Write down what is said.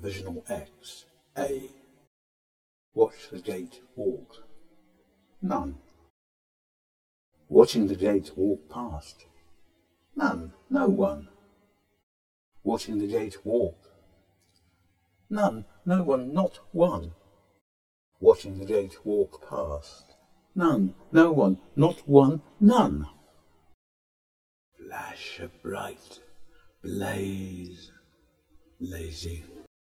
Provisional X. A. Watch the gate walk. None. Watching the gate walk past. None. No one. Watching the gate walk. None. No one. Not one. Watching the gate walk past. None. No one. Not one. None. Flash of bright. Blaze. Lazy.